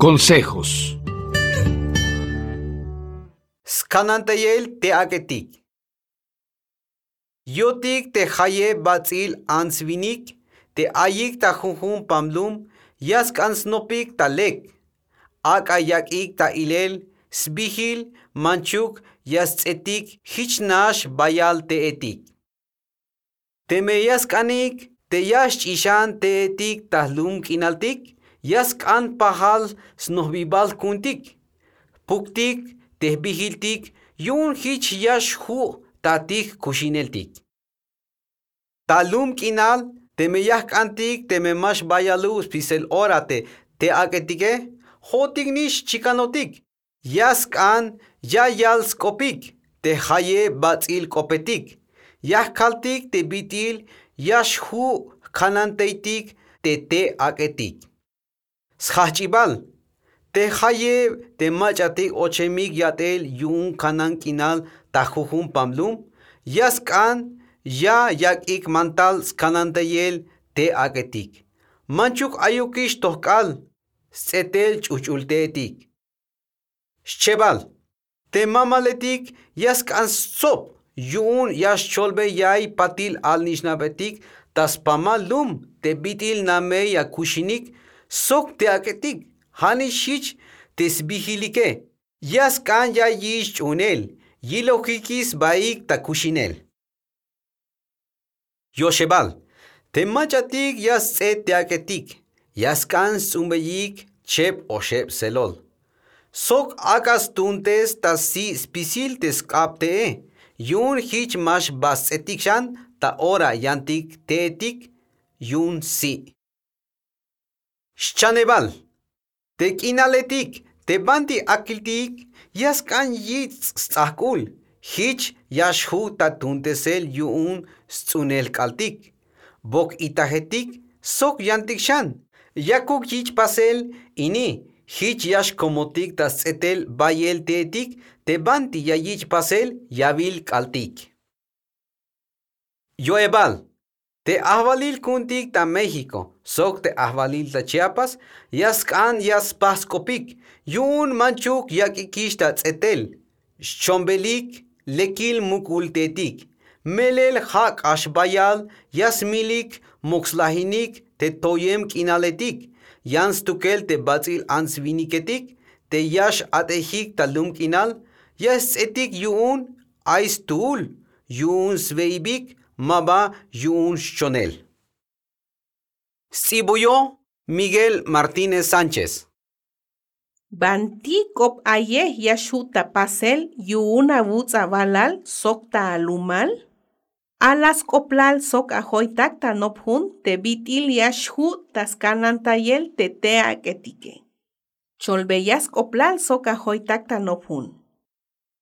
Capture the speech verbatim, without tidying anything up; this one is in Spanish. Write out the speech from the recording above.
Consejos. Skanantayel te aketik. Yotik te haye batzil ansvinik, te ayik ta junjun pamlum, yask ansnopik ta lek. Ak ayakik ta ilel, sbihil, manchuk, yastzetik, hichnash bayal te etik. Te me yaskanik, te yash ishan te etik ta lum kinaltik, yask an pahal snohbibal kuntik. Puktik, te bihiltik, yun hich yash hu tatik kushineltik. Talum kinal, te me yask antik, te me mash bayalus pisel orate, te aketike, hotik nish chikanotik. Yask an ya yal skopik, te haye batzil kopetik. Yask kaltik te bitil, yash hu kananteitik, te te aketik. Schachibal. Te haye te machatik ochemik yatel yun kanan kinal tajujun pamlum. Yaskan ya yakik mantal skanantayel te aketik. Manchuk ayukish tohkal setel chuchultetik. Shchebal. Te mamaletik yaskan sop yun yash cholbe yay patil al nishnabetik tas pamalum te bitil name yakushinik sok te aketik. Hani shich tesbihilike. Yaskan ya yish unel. Yilokikis baik takushinel. Yoshebal. Te machatik yas et te aketik. Yaskan sumbeyik chep o shep selol. Sok akas tuntes ta si spisil teskapte. Yun hich mash bas etik shan ta ora yantik teetik yun si. Shchanebal. Te kinaletik, te banti akiltik, yaskan yitz stakul, hich yashu tatuntesel yun stunel kaltik. Bok itahetik, sok yantik shan, yakuk hich pasel, ini, hich yash komotik tas etel bayel teetik, te banti yayich pasel, yabil kaltik. Yoebal. Te ahvalil kuntik ta México, sok te ahvalil ta Chiapas, yaskan yaspaskopik, yun manchuk yakikish ta tzetel, shombelik, lekil mukultetik, melel hak ashbayal, yasmilik, moxlahinik, te toyem kinaletik, yans tukel te batzil ansviniketik, te yash atehik ta lum kinal, yas etik yun, ais tuul, yun sveibik, Maba yun shonel. Sibuyo Miguel Martínez Sánchez. Banti kop aye yashuta pasel yuna butza balal sokta alumal. Alas koplal sok ahoitak tanopun te bitil yashu taskanantayel te te aketike. Cholbeyas koplal sok ahoitak tanopun.